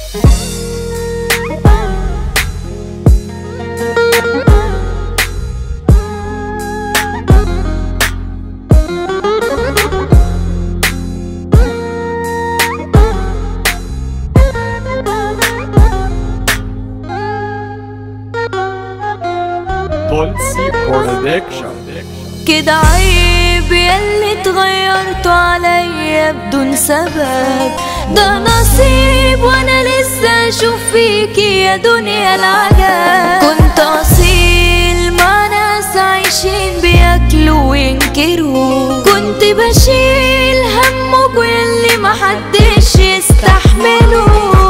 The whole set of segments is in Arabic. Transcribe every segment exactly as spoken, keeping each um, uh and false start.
تولسي برودكشن. كده عيب ياللي اتغيرتوا عليا بدون سبب، ده نصيب وانا لسه اشوف فيكي يا دنيا العجب. كنت اصيل مع ناس عايشين بياكلوا وينكروا، كنت بشيل همك وياللي محدش يستحمله.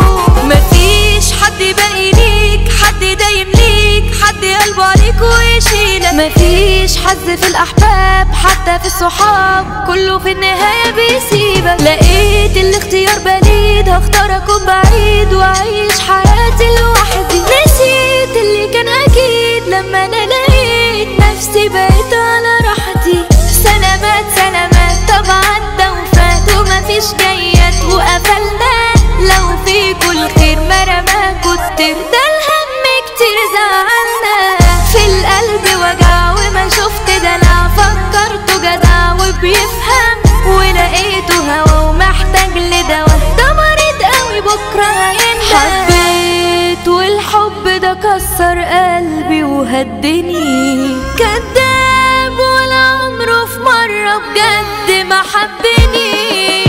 مفيش حد باقي ليك، حد دايم ليك، حد قلبه عليك ويشيلك. مفيش حظ في الاحباب حتى في الصحاب، كله في النهاية بيسيبك. لقيت الاختيار بليد، هختار اكون بعيد واعيش حياتي لوحدي. نسيت اللي كان اكيد لما انا لقيت نفسي بقيت على راحتي. سلامات سلامات طبعا ده وفات، ومفيش جيات وقفلنا. لو في كل خير مرمى كتر، ده الهم كتير زعلنا. في القلب وجع وما شفت دلع، فكرته جدع وبيفهم ولقيته هوا ومحتاج لدوا. ده مريض قوي بكره هيندم. حبيت والحب ده كسر قلبي وهدني، كداب ولا عمره في مرة بجد ما حبني.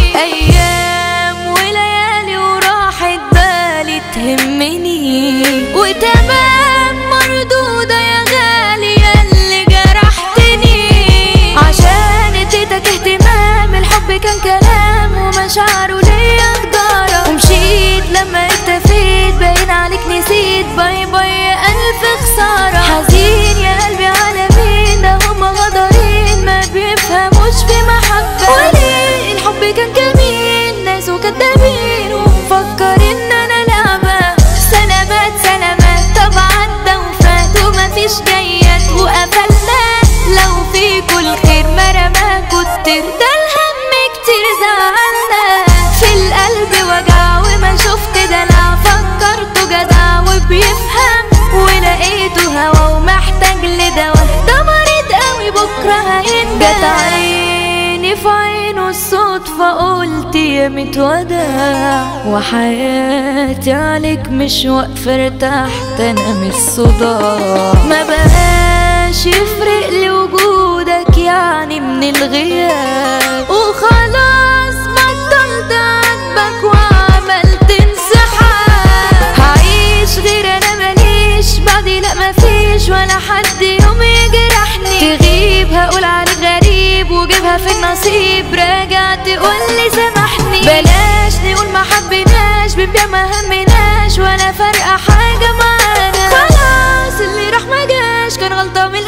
ايام وليالي وراحت بالي تهمني، وتمام مردودة يا غالي ياللي جرحتني. عشان اديتك اهتمام، الحب كان كلام ومشاعره ليا جدارة. ومشيت لما اكتفيت، باين عليك نسيت. باي باي ألف خسارة. حزين يا قلبي على مين، ده هما غدارين ما بيفهموش في محبة. وليه الحب كان جميل، ناس وكدابين ومفكر ان انا لعبة. سلامات سلامات طبعا ده وفات، ومفيش جيات وقفلنا. لو في كل خير مرمى كتر، ده الهم كتير زعلنا. في القلب وجع وما شفت دلع، فكرته جدع وبيفهم ولقيته هوا ومحتاج لدوا. ده مريض قوي بكره هيندم. جت عيني في عينه الصدفة، قلت يا متوداع. وحياتي عليك مش واقفة ارتحت انا من الصداع. ما بقاش يفرق لي وجودك يعني من الغياب، وخلاص بطلت عاتبك وعملت انسحاب. هعيش غير انا ماليش بعدي، لا مفيش ولا حد يوم يجرحني. تغيب هقول عليك غريب وجيبها في النصيب، راجع تقولي سامحني. بلاش نقول ما حبيناش، بنبيع ما همناش، ولا فارقة حاجة معانا. خلاص اللي راح ما جاش، كان غلطة